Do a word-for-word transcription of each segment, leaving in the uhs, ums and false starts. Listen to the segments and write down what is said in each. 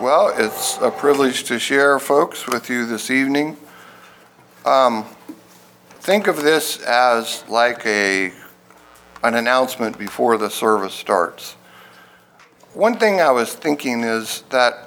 Well, it's a privilege to share, folks, with you this evening. Um, think of this as like a an announcement before the service starts. One thing I was thinking is that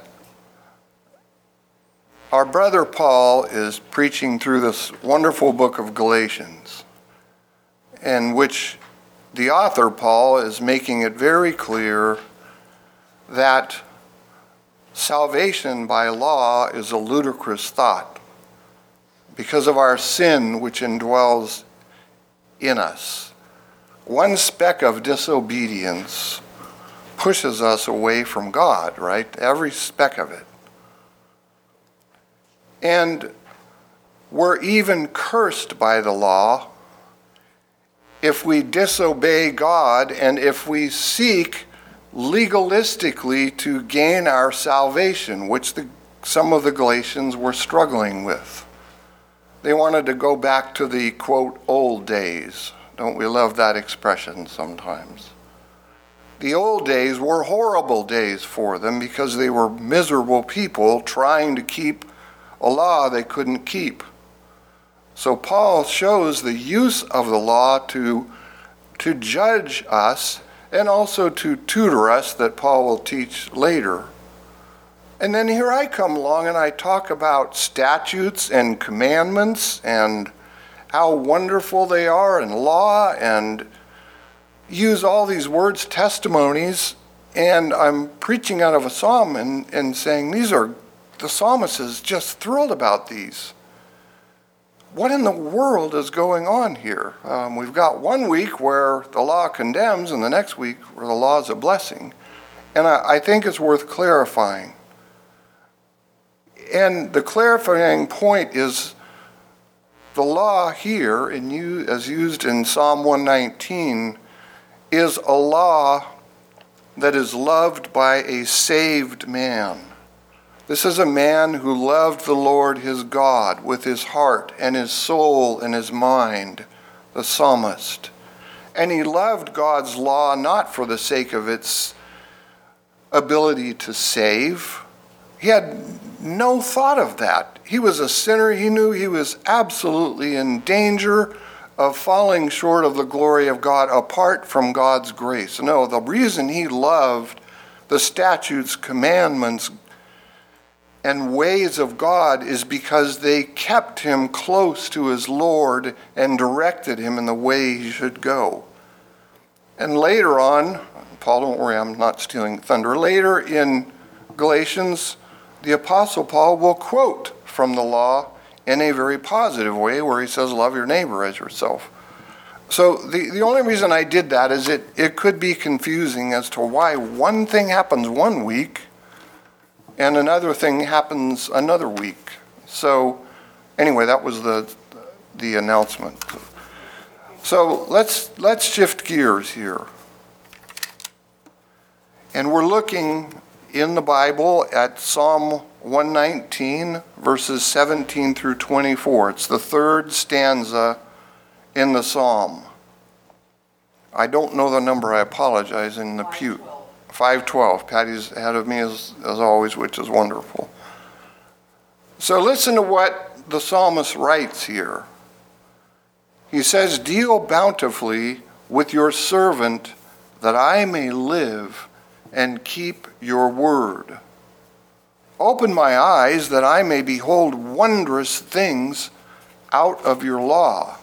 our brother Paul is preaching through this wonderful book of Galatians, in which the author, Paul, is making it very clear that salvation by law is a ludicrous thought because of our sin which indwells in us. One speck of disobedience pushes us away from God, right? Every speck of it. And we're even cursed by the law if we disobey God and if we seek legalistically to gain our salvation, which the, some of the Galatians were struggling with. They wanted to go back to the, quote, old days. Don't we love that expression sometimes? The old days were horrible days for them because they were miserable people trying to keep a law they couldn't keep. So Paul shows the use of the law to, to judge us and also to tutor us, that Paul will teach later. And then here I come along and I talk about statutes and commandments and how wonderful they are and law and use all these words, testimonies, and I'm preaching out of a psalm and, and saying these are, the psalmist is just thrilled about these. What in the world is going on here? Um, we've got one week where the law condemns and the next week where the law is a blessing. And I, I think it's worth clarifying. And the clarifying point is the law here, in you, as used in Psalm one nineteen, is a law that is loved by a saved man. This is a man who loved the Lord his God with his heart and his soul and his mind, the psalmist. And he loved God's law not for the sake of its ability to save. He had no thought of that. He was a sinner. He knew he was absolutely in danger of falling short of the glory of God apart from God's grace. No, the reason he loved the statutes, commandments, and ways of God is because they kept him close to his Lord and directed him in the way he should go. And later on, Paul, don't worry, I'm not stealing thunder. Later in Galatians, the Apostle Paul will quote from the law in a very positive way where he says, love your neighbor as yourself. So the, the only reason I did that is it, it could be confusing as to why one thing happens one week and another thing happens another week. So anyway, that was the the announcement. So let's let's shift gears here. And we're looking in the Bible at Psalm one nineteen, verses seventeen through twenty-four. It's the third stanza in the psalm. I don't know the number, I apologize, in the pew. five twelve. Patty's ahead of me as, as always, which is wonderful. So listen to what the psalmist writes here. He says, deal bountifully with your servant that I may live and keep your word. Open my eyes that I may behold wondrous things out of your law.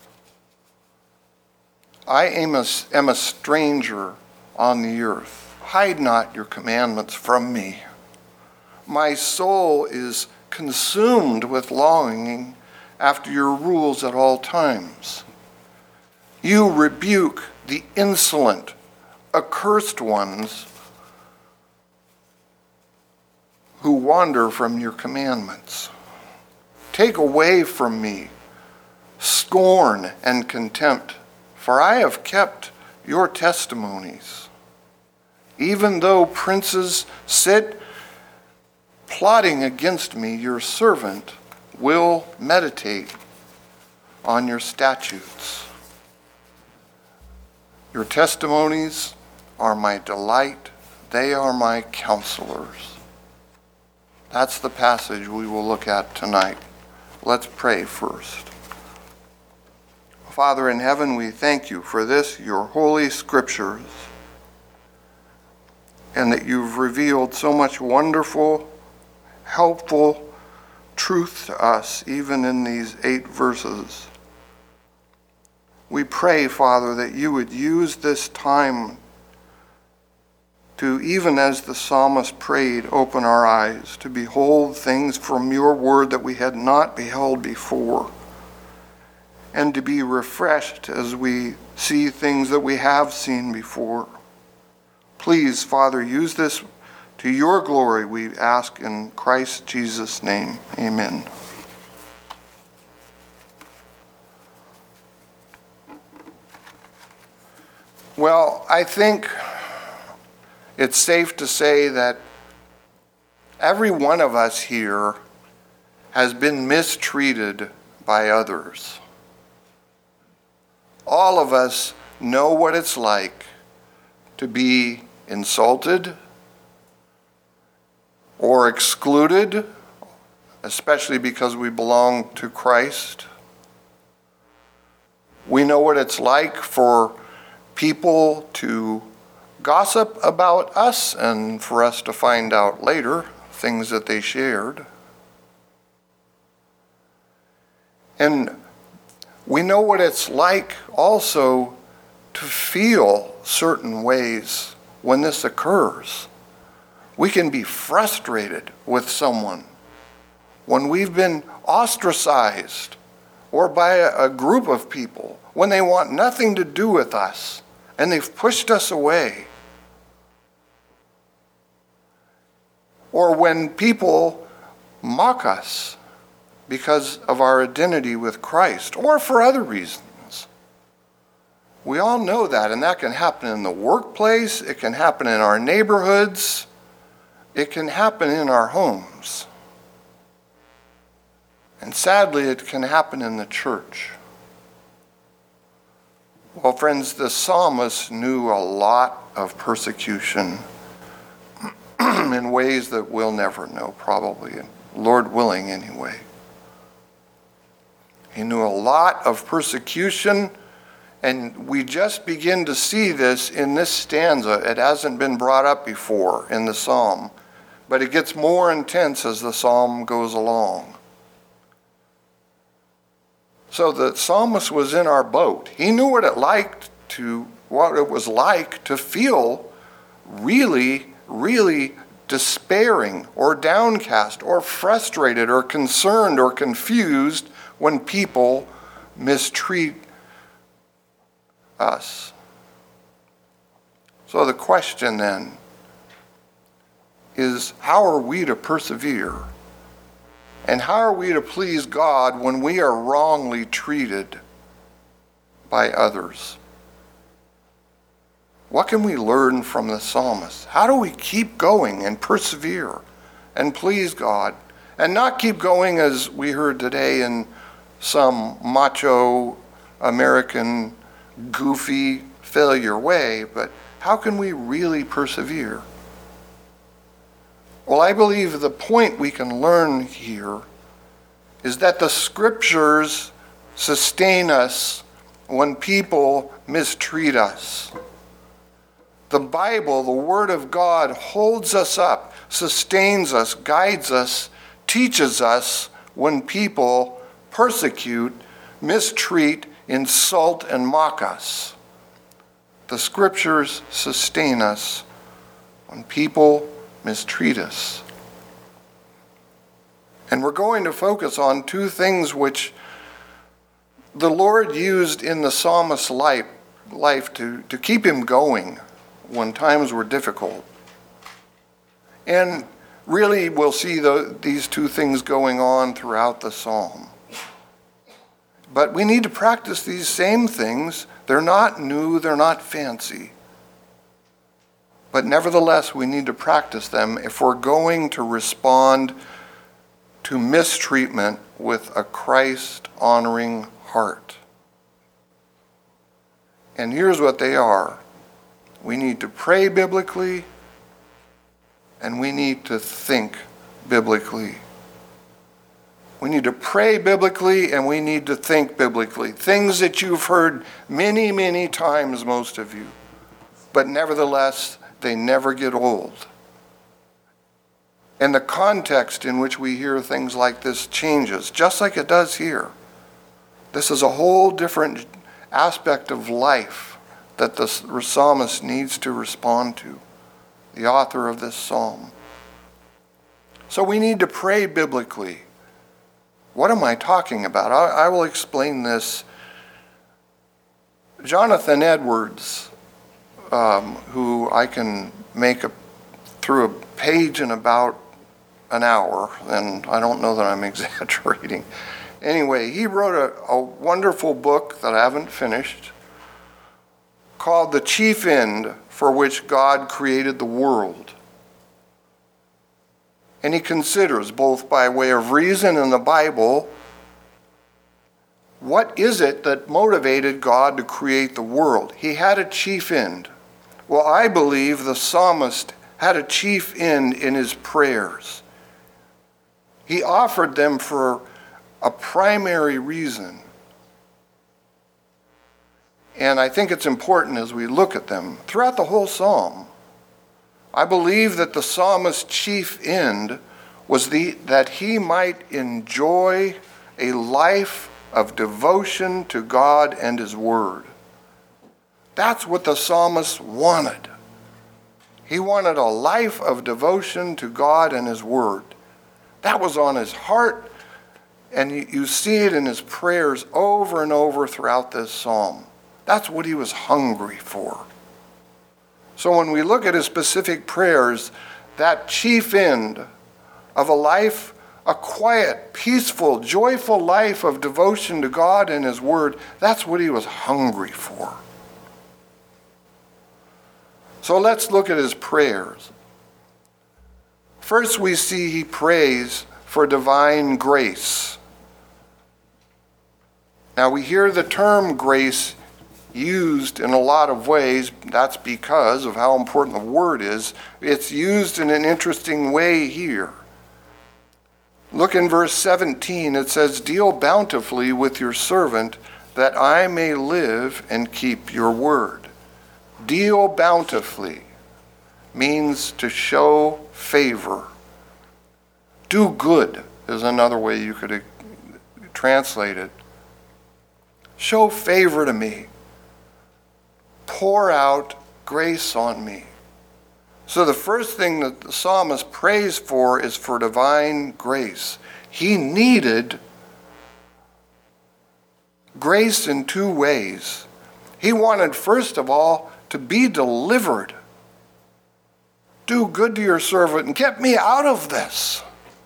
I am a, am a stranger on the earth. Hide not your commandments from me. My soul is consumed with longing after your rules at all times. You rebuke the insolent, accursed ones who wander from your commandments. Take away from me scorn and contempt, for I have kept your testimonies. Even though princes sit plotting against me, your servant will meditate on your statutes. Your testimonies are my delight. They are my counselors. That's the passage we will look at tonight. Let's pray first. Father in heaven, we thank you for this, your holy scriptures, and that you've revealed so much wonderful, helpful truth to us, even in these eight verses. We pray, Father, that you would use this time to, even as the psalmist prayed, open our eyes to behold things from your word that we had not beheld before, and to be refreshed as we see things that we have seen before. Please, Father, use this to your glory, we ask in Christ Jesus' name. Amen. Well, I think it's safe to say that every one of us here has been mistreated by others. All of us know what it's like to be insulted or excluded, especially because we belong to Christ. We know what it's like for people to gossip about us and for us to find out later things that they shared. And we know what it's like also to feel certain ways when this occurs. We can be frustrated with someone when we've been ostracized, or by a group of people when they want nothing to do with us and they've pushed us away. Or when people mock us because of our identity with Christ, or for other reasons. We all know that, and that can happen in the workplace, it can happen in our neighborhoods, it can happen in our homes. And sadly, it can happen in the church. Well, friends, the psalmist knew a lot of persecution in ways that we'll never know, probably, Lord willing anyway. He knew a lot of persecution, and we just begin to see this in this stanza. It hasn't been brought up before in the psalm, but it gets more intense as the psalm goes along. So the psalmist was in our boat. He knew what it liked to, what it was like to feel really, really despairing or downcast or frustrated or concerned or confused when people mistreat us. So the question then is, how are we to persevere? And how are we to please God when we are wrongly treated by others? What can we learn from the psalmist? How do we keep going and persevere and please God and not keep going, as we heard today, in some macho American goofy failure way, but how can we really persevere? Well, I believe the point we can learn here is that the scriptures sustain us when people mistreat us. The Bible, the Word of God, holds us up, sustains us, guides us, teaches us when people persecute, mistreat, insult, and mock us. The scriptures sustain us when people mistreat us. And we're going to focus on two things which the Lord used in the psalmist's life, life to, to keep him going when times were difficult. And really we'll see the, these two things going on throughout the psalm. But we need to practice these same things. They're not new, they're not fancy. But nevertheless, we need to practice them if we're going to respond to mistreatment with a Christ-honoring heart. And here's what they are. We need to pray biblically, and we need to think biblically. We need to pray biblically, and we need to think biblically. Things that you've heard many, many times, most of you. But nevertheless, they never get old. And the context in which we hear things like this changes, just like it does here. This is a whole different aspect of life that the psalmist needs to respond to, the author of this psalm. So we need to pray biblically. What am I talking about? I, I will explain this. Jonathan Edwards, um, who I can make a, through a page in about an hour, and I don't know that I'm exaggerating. Anyway, he wrote a, a wonderful book that I haven't finished called The Chief End for Which God Created the World. And he considers, both by way of reason and the Bible, what is it that motivated God to create the world? He had a chief end. Well, I believe the psalmist had a chief end in his prayers. He offered them for a primary reason. And I think it's important as we look at them throughout the whole psalm. I believe that the psalmist's chief end was the, that he might enjoy a life of devotion to God and his word. That's what the psalmist wanted. He wanted a life of devotion to God and his word. That was on his heart, and you, you see it in his prayers over and over throughout this psalm. That's what he was hungry for. So when we look at his specific prayers, that chief end of a life, a quiet, peaceful, joyful life of devotion to God and his word, that's what he was hungry for. So let's look at his prayers. First, we see he prays for divine grace. Now, we hear the term grace used in a lot of ways. That's because of how important the word is. It's used in an interesting way here. Look in verse seventeen. It says, "Deal bountifully with your servant, that I may live and keep your word." Deal bountifully means to show favor. Do good is another way you could translate it. Show favor to me. Pour out grace on me. So the first thing that the psalmist prays for is for divine grace. He needed grace in two ways. He wanted, first of all, to be delivered. Do good to your servant and get me out of this.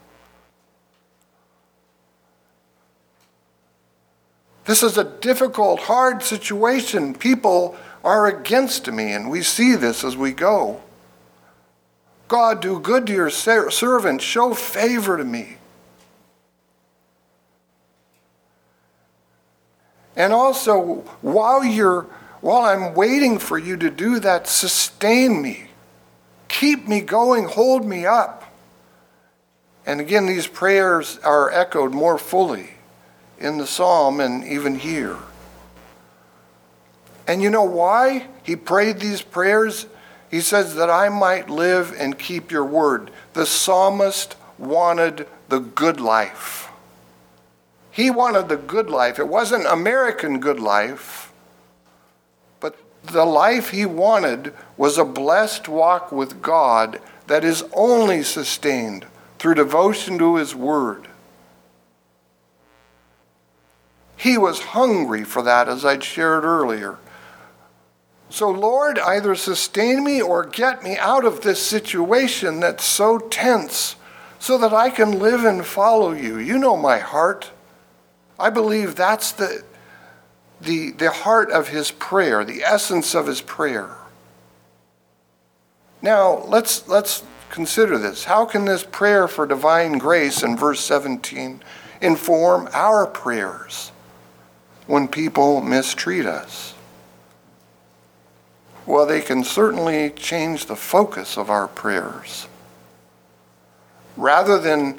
This is a difficult, hard situation. People are against me, and we see this as we go. God, do good to your servant. Show favor to me. And also, while you're, while I'm waiting for you to do that, sustain me. Keep me going. Hold me up. And again, these prayers are echoed more fully in the psalm and even here. And you know why he prayed these prayers? He says that I might live and keep your word. The psalmist wanted the good life. He wanted the good life. It wasn't American good life, but the life he wanted was a blessed walk with God that is only sustained through devotion to his word. He was hungry for that, as I'd shared earlier. So, Lord, either sustain me or get me out of this situation that's so tense so that I can live and follow you. You know my heart. I believe that's the, the, the heart of his prayer, the essence of his prayer. Now, let's, let's consider this. How can this prayer for divine grace in verse seventeen inform our prayers when people mistreat us? Well, they can certainly change the focus of our prayers. rather than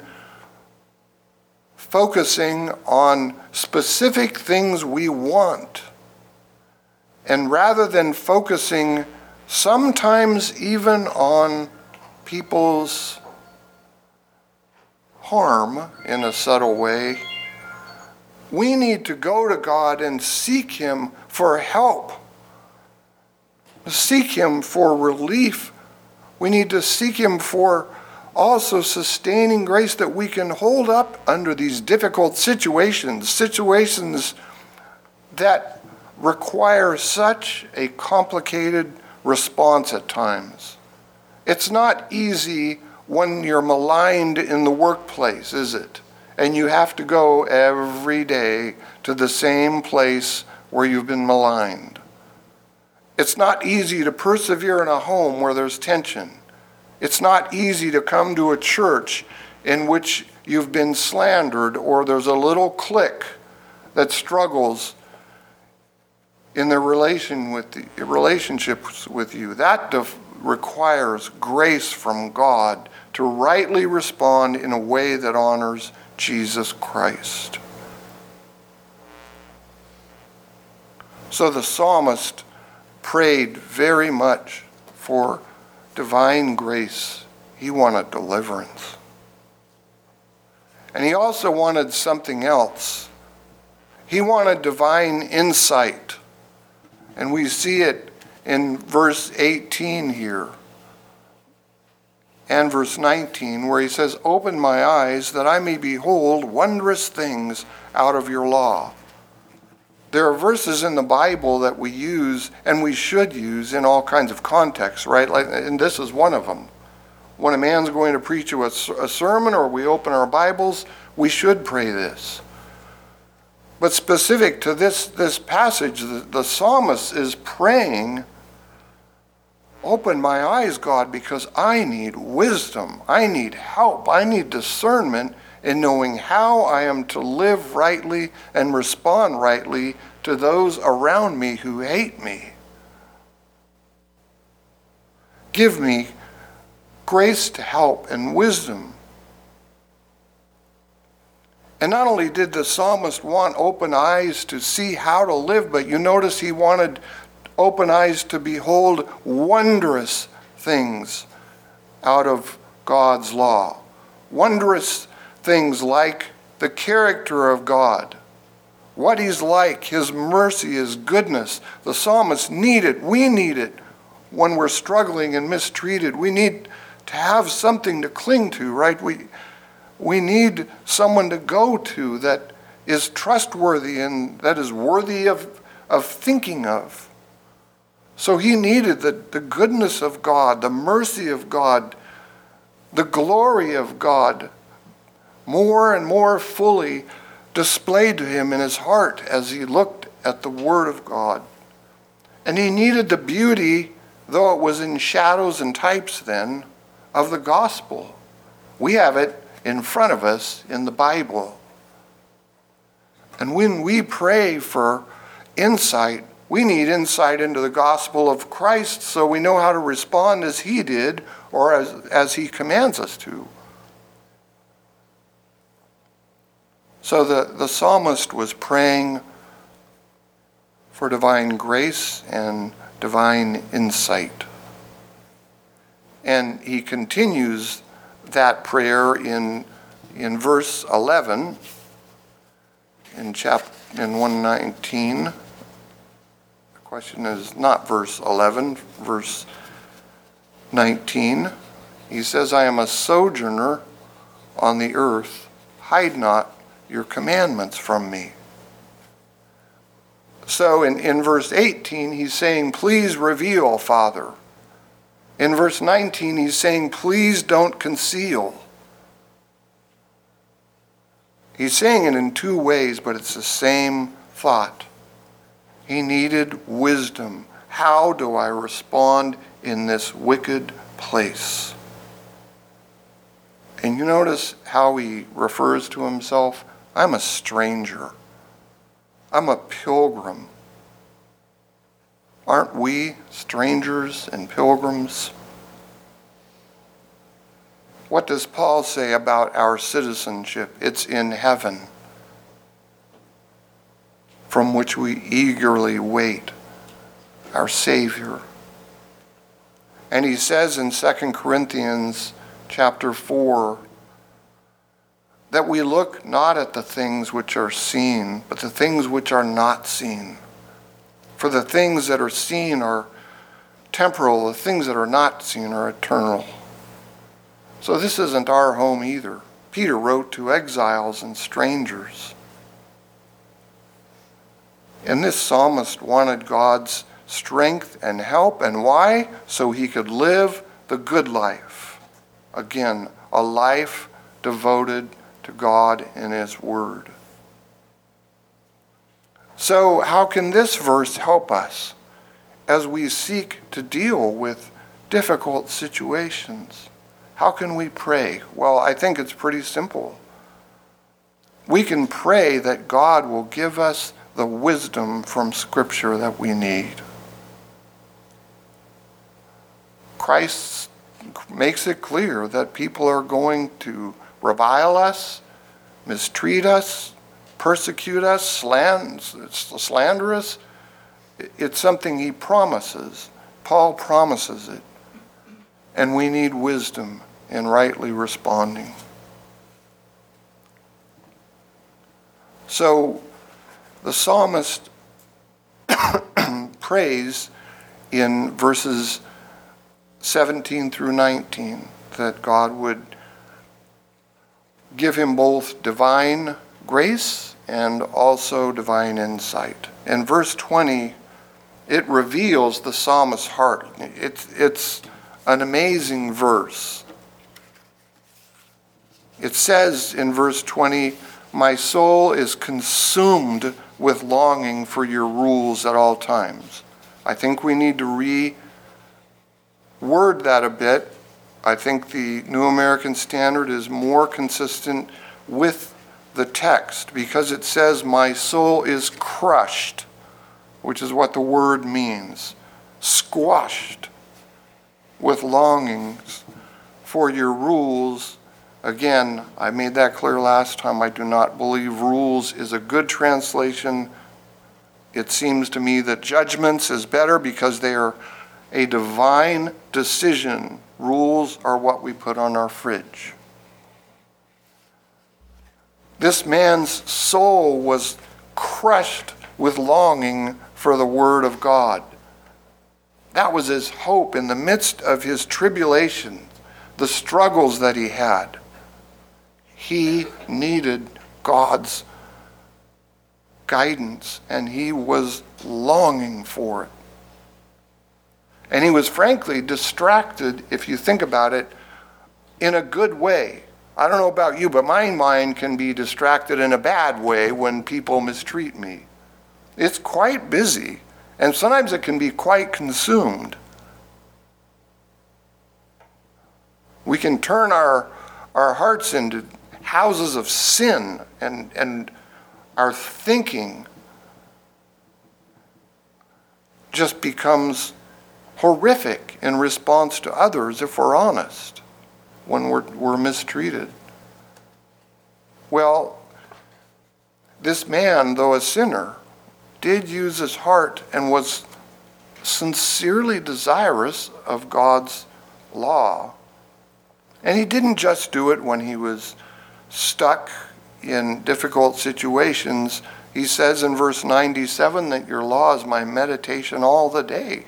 focusing on specific things we want, and rather than focusing sometimes even on people's harm in a subtle way, we need to go to God and seek Him for help, seek Him for relief. We need to seek Him for also sustaining grace that we can hold up under these difficult situations, situations that require such a complicated response at times. It's not easy when you're maligned in the workplace, is it? And you have to go every day to the same place where you've been maligned. It's not easy to persevere in a home where there's tension. It's not easy to come to a church in which you've been slandered or there's a little clique that struggles in their relation with the relationships with you. That def- requires grace from God to rightly respond in a way that honors Jesus Christ. So the psalmist prayed very much for divine grace. He wanted deliverance. And he also wanted something else. He wanted divine insight. And we see it in verse eighteen here and verse nineteen, where he says, "Open my eyes that I may behold wondrous things out of your law." There are verses in the Bible that we use and we should use in all kinds of contexts, right? Like, and this is one of them. When a man's going to preach a, a sermon or we open our Bibles, we should pray this. But specific to this, this passage, the, the psalmist is praying, "Open my eyes, God, because I need wisdom. I need help. I need discernment in knowing how I am to live rightly and respond rightly to those around me who hate me. Give me grace to help and wisdom." And not only did the psalmist want open eyes to see how to live, but you notice he wanted open eyes to behold wondrous things out of God's law. Wondrous things like the character of God, what He's like, His mercy, His goodness. The psalmist need it. We need it when we're struggling and mistreated. We need to have something to cling to, right? We we need someone to go to that is trustworthy and that is worthy of, of thinking of. So he needed the, the goodness of God, the mercy of God, the glory of God, more and more fully displayed to him in his heart as he looked at the Word of God. And he needed the beauty, though it was in shadows and types then, of the gospel. We have it in front of us in the Bible. And when we pray for insight, we need insight into the gospel of Christ so we know how to respond as He did or as, as He commands us to. So the, the psalmist was praying for divine grace and divine insight. And he continues that prayer in, in verse eleven, in, chap, in one nineteen. The question is not verse eleven, verse nineteen. He says, "I am a sojourner on the earth. Hide not your commandments from me." So in, in verse eighteen, he's saying, "Please reveal, Father." In verse nineteen, he's saying, "Please don't conceal." He's saying it in two ways, but it's the same thought. He needed wisdom. How do I respond in this wicked place? And you notice how he refers to himself? "I'm a stranger. I'm a pilgrim." Aren't we strangers and pilgrims? What does Paul say about our citizenship? It's in heaven, from which we eagerly wait our Savior. And he says in Second Corinthians chapter four that we look not at the things which are seen, but the things which are not seen. For the things that are seen are temporal, the things that are not seen are eternal. So this isn't our home either. Peter wrote to exiles and strangers. And this psalmist wanted God's strength and help. And why? So he could live the good life. Again, a life devoted to God and his word. So how can this verse help us as we seek to deal with difficult situations? How can we pray? Well, I think it's pretty simple. We can pray that God will give us the wisdom from Scripture that we need. Christ makes it clear that people are going to revile us, mistreat us, persecute us, slander us. It's something he promises. Paul promises it. And we need wisdom in rightly responding. So the psalmist prays in verses seventeen through nineteen that God would give him both divine grace and also divine insight. In verse twenty, it reveals the psalmist's heart. It's, it's an amazing verse. It says in verse twenty, "My soul is consumed with longing for your rules at all times." I think we need to re-word that a bit. I think the New American Standard is more consistent with the text because it says, "My soul is crushed," which is what the word means, squashed with longings for your rules. Again, I made that clear last time. I do not believe rules is a good translation. It seems to me that judgments is better because they are a divine decision. Rules are what we put on our fridge. This man's soul was crushed with longing for the word of God. That was his hope in the midst of his tribulation, the struggles that he had. He needed God's guidance, and he was longing for it. And he was frankly distracted, if you think about it, in a good way. I don't know about you, but my mind can be distracted in a bad way when people mistreat me. It's quite busy, and sometimes it can be quite consumed. We can turn our, our hearts into houses of sin, and, and our thinking just becomes horrific in response to others, if we're honest, when we're, we're mistreated. Well, this man, though a sinner, did use his heart and was sincerely desirous of God's law. And he didn't just do it when he was stuck in difficult situations. He says in verse ninety-seven that your law is my meditation all the day.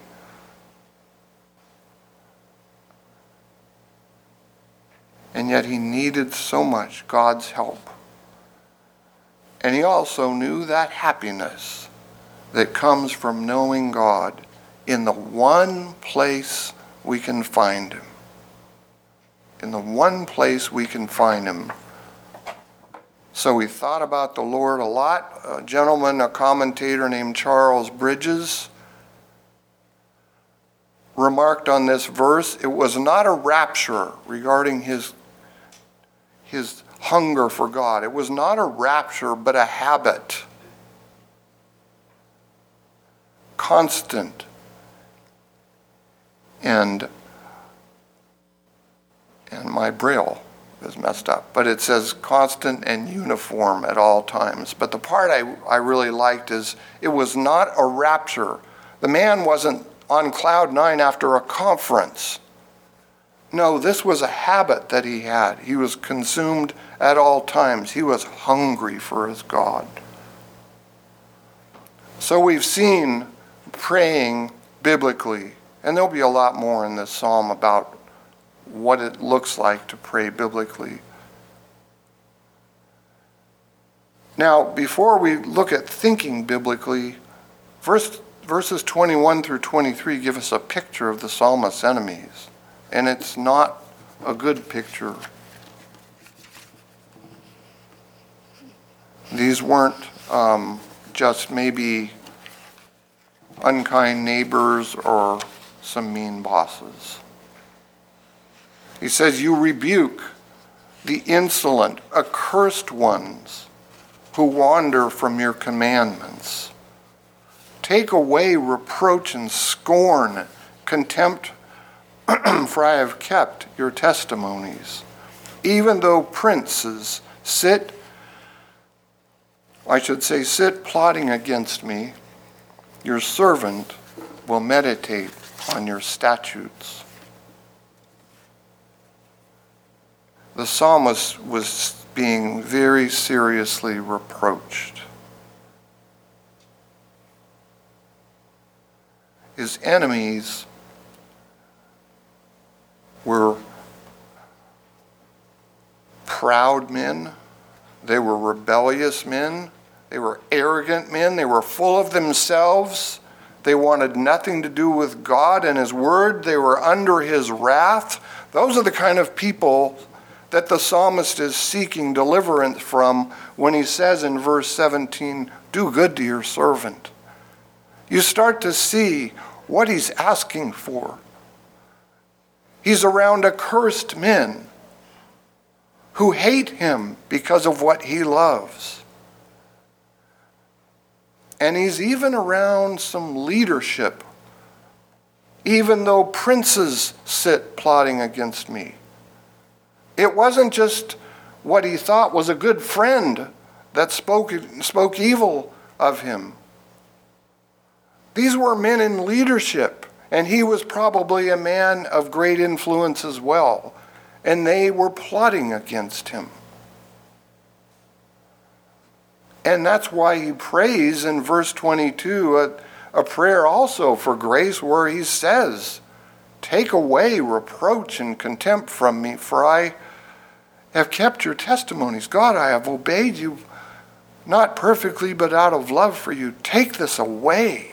And yet he needed so much God's help. And he also knew that happiness that comes from knowing God in the one place we can find him. In the one place we can find him. So we thought about the Lord a lot. A gentleman, a commentator named Charles Bridges, remarked on this verse, it was not a rapture regarding his, his hunger for God. It was not a rapture, but a habit. Constant and and my braille is messed up, but it says constant and uniform at all times. But the part I, I really liked is it was not a rapture. The man wasn't on cloud nine after a conference. No, this was a habit that he had. He was consumed at all times. He was hungry for his God. So we've seen praying biblically, and there'll be a lot more in this psalm about what it looks like to pray biblically. Now, before we look at thinking biblically, verse, verses twenty-one through twenty-three give us a picture of the psalmist's enemies, and it's not a good picture. These weren't um, just maybe unkind neighbors or some mean bosses. He says, you rebuke the insolent, accursed ones who wander from your commandments. Take away reproach and scorn, contempt, for I have kept your testimonies. Even though princes sit, I should say, sit plotting against me, your servant will meditate on your statutes. The psalmist was being very seriously reproached. His enemies were proud men. They were rebellious men. They were arrogant men. They were full of themselves. They wanted nothing to do with God and his word. They were under his wrath. Those are the kind of people that the psalmist is seeking deliverance from when he says in verse seventeen, do good to your servant. You start to see what he's asking for. He's around accursed men who hate him because of what he loves. And he's even around some leadership, even though princes sit plotting against me. It wasn't just what he thought was a good friend that spoke, spoke evil of him. These were men in leadership, and he was probably a man of great influence as well, and they were plotting against him. And that's why he prays in verse twenty-two a, a prayer also for grace where he says, take away reproach and contempt from me, for I have kept your testimonies. God, I have obeyed you, not perfectly, but out of love for you. Take this away.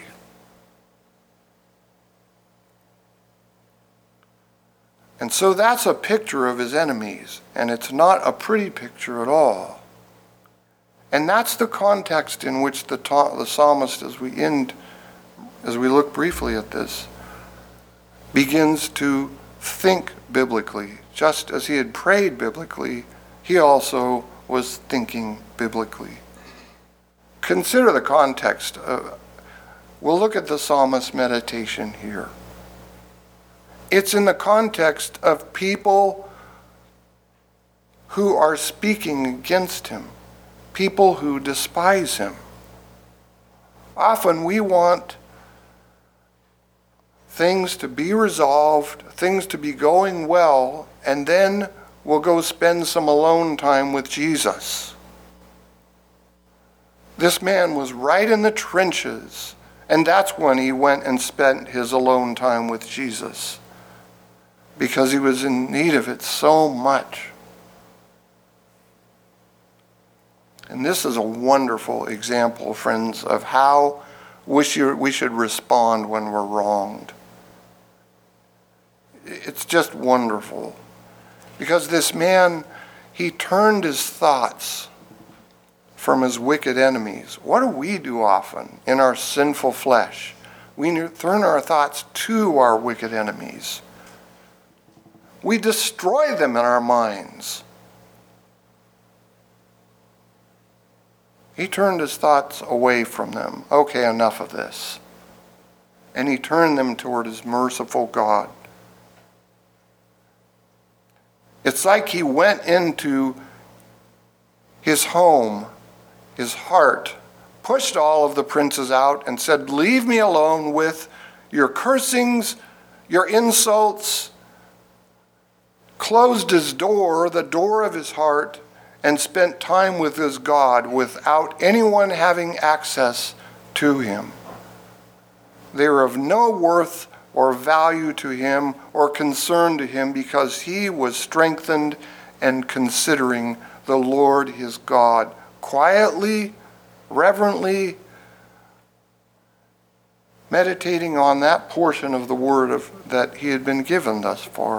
And so that's a picture of his enemies, and it's not a pretty picture at all. And that's the context in which the, ta- the psalmist, as we end, as we look briefly at this, begins to think biblically. Just as he had prayed biblically, he also was thinking biblically. Consider the context. Uh, we'll look at the psalmist's meditation here. It's in the context of people who are speaking against him, people who despise him. Often we want things to be resolved, things to be going well, and then we'll go spend some alone time with Jesus. This man was right in the trenches, and that's when he went and spent his alone time with Jesus, because he was in need of it so much. And this is a wonderful example, friends, of how we should, we should respond when we're wronged. It's just wonderful. Because this man, he turned his thoughts from his wicked enemies. What do we do often in our sinful flesh? We turn our thoughts to our wicked enemies. We destroy them in our minds. He turned his thoughts away from them. Okay, enough of this. And he turned them toward his merciful God. It's like he went into his home, his heart, pushed all of the princes out and said, leave me alone with your cursings, your insults, closed his door, the door of his heart, and spent time with his God without anyone having access to him. They were of no worth or value to him or concern to him because he was strengthened and considering the Lord his God quietly, reverently, meditating on that portion of the word of, that he had been given thus far.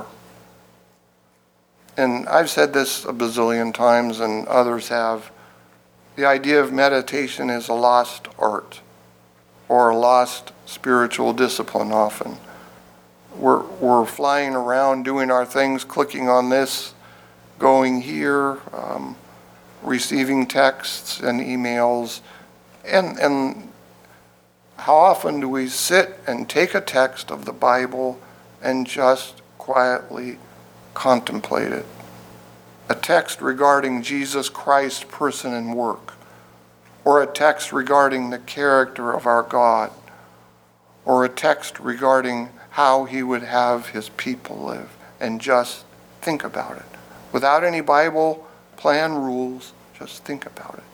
And I've said this a bazillion times, and others have. The idea of meditation is a lost art or a lost spiritual discipline often. We're, we're flying around doing our things, clicking on this, going here, um, receiving texts and emails. And, and how often do we sit and take a text of the Bible and just quietly contemplate it? A text regarding Jesus Christ's person and work, or a text regarding the character of our God, or a text regarding how he would have his people live, and just think about it. Without any Bible plan rules, just think about it.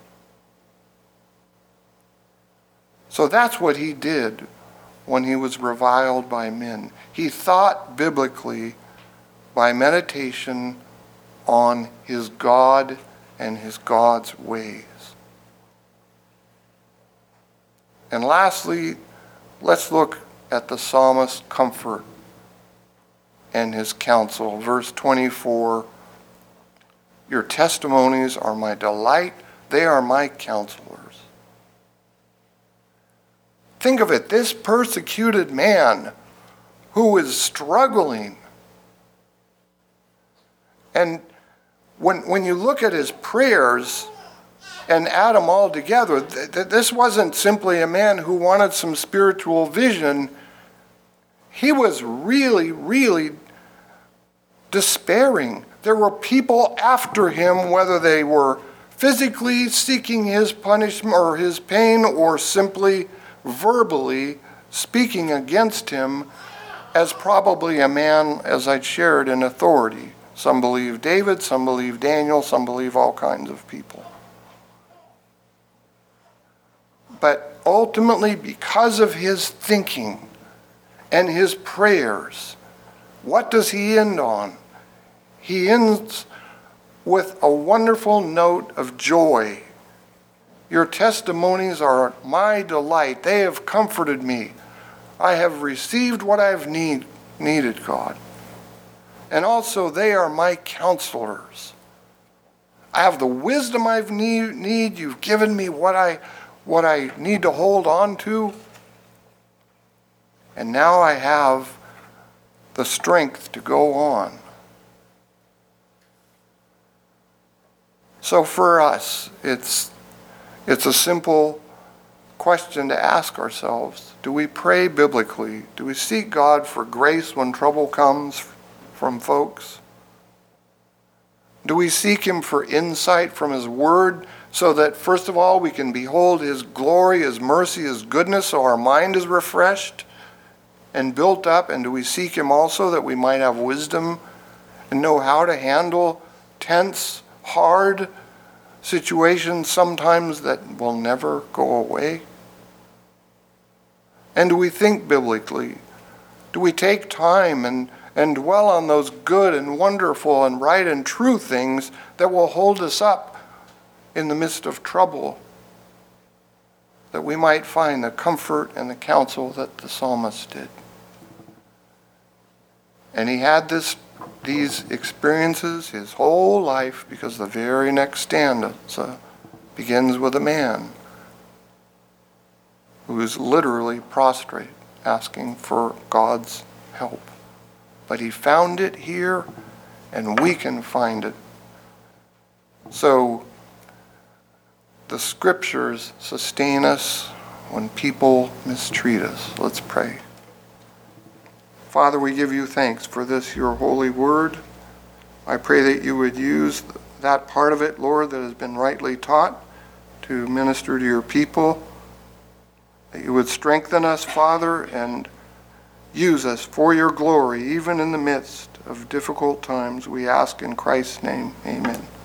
So that's what he did when he was reviled by men. He thought biblically by meditation on his God and his God's ways. And lastly, let's look at the psalmist's comfort and his counsel. Verse twenty-four, your testimonies are my delight, they are my counselors. Think of it, this persecuted man who is struggling. And when, when you look at his prayers and add them all together, th- th- this wasn't simply a man who wanted some spiritual vision. He was really, really despairing. There were people after him, whether they were physically seeking his punishment or his pain, or simply verbally speaking against him as probably a man, as I'd shared, in authority. Some believe David, some believe Daniel, some believe all kinds of people. But ultimately, because of his thinking and his prayers, what does he end on? He ends with a wonderful note of joy. Your testimonies are my delight. They have comforted me. I have received what I have need, needed, God. And also, they are my counselors. I have the wisdom I need, need. You've given me what I, what I need to hold on to. And now I have the strength to go on. So for us, it's, it's a simple question to ask ourselves. Do we pray biblically? Do we seek God for grace when trouble comes from folks? Do we seek him for insight from his word so that, first of all, we can behold his glory, his mercy, his goodness, so our mind is refreshed and built up? And do we seek him also that we might have wisdom and know how to handle tense, hard situations sometimes that will never go away? And do we think biblically? Do we take time and and dwell on those good and wonderful and right and true things that will hold us up in the midst of trouble, that we might find the comfort and the counsel that the psalmist did? And he had this, these experiences his whole life, because the very next stanza begins with a man who is literally prostrate, asking for God's help. But he found it here, and we can find it. So the scriptures sustain us when people mistreat us. Let's pray. Father, we give you thanks for this, your holy word. I pray that you would use that part of it, Lord, that has been rightly taught to minister to your people, that you would strengthen us, Father, and use us for your glory, even in the midst of difficult times. We ask in Christ's name, amen.